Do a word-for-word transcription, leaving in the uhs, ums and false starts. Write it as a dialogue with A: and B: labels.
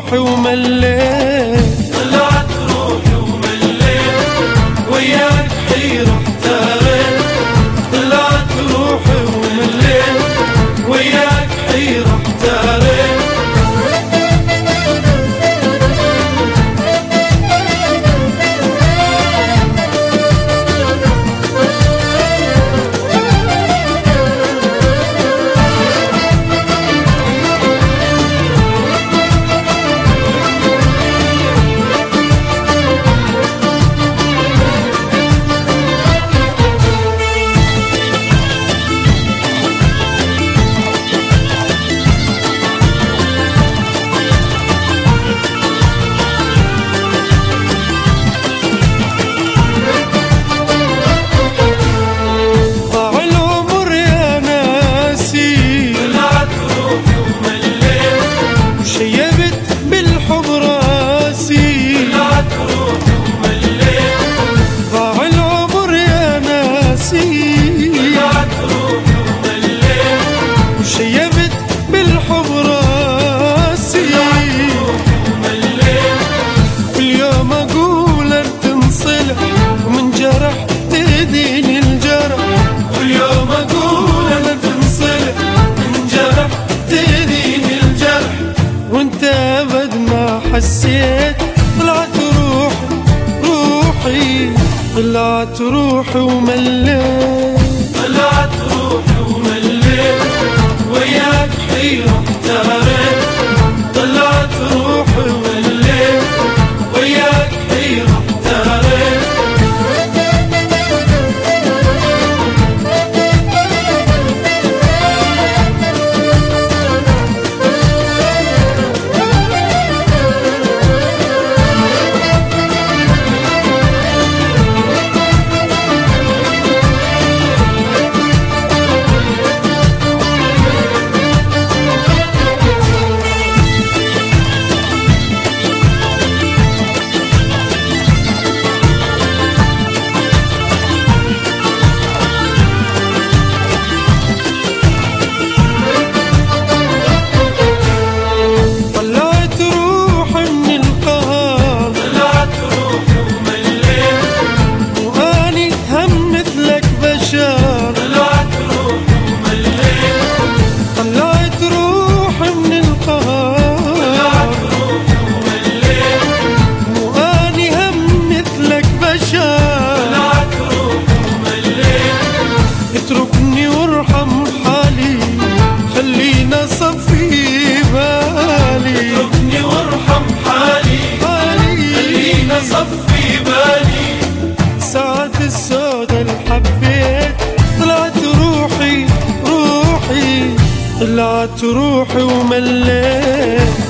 A: روحي ومليت،
B: طلعت روحي ومليت وياك حيرة احتاريت، طلعت روحي ومليت وياك حيرة احتاريت.
A: شيبت بالحب راسي، واليوم اقول انت انصلح ومن جرح تهديني الجرح،
B: واليوم اقول انت انصلح من جرح تهديني الجرح.
A: وانت ابد ما حسيت، طلعت روحي روحي طلعت روحي ومليت،
B: طلعت روحي ومليت وياك حيرة احتاريت، طلعت روحي ومليت وياك حيرة احتاريت.
A: اتركني وارحم حالي، خلينا صفي بالي،
B: اتركني وارحم حالي، خلينا صفي بالي.
A: ساعة السودة اللي حبيت، طلعت روحي روحي طلعت روحي ومليت.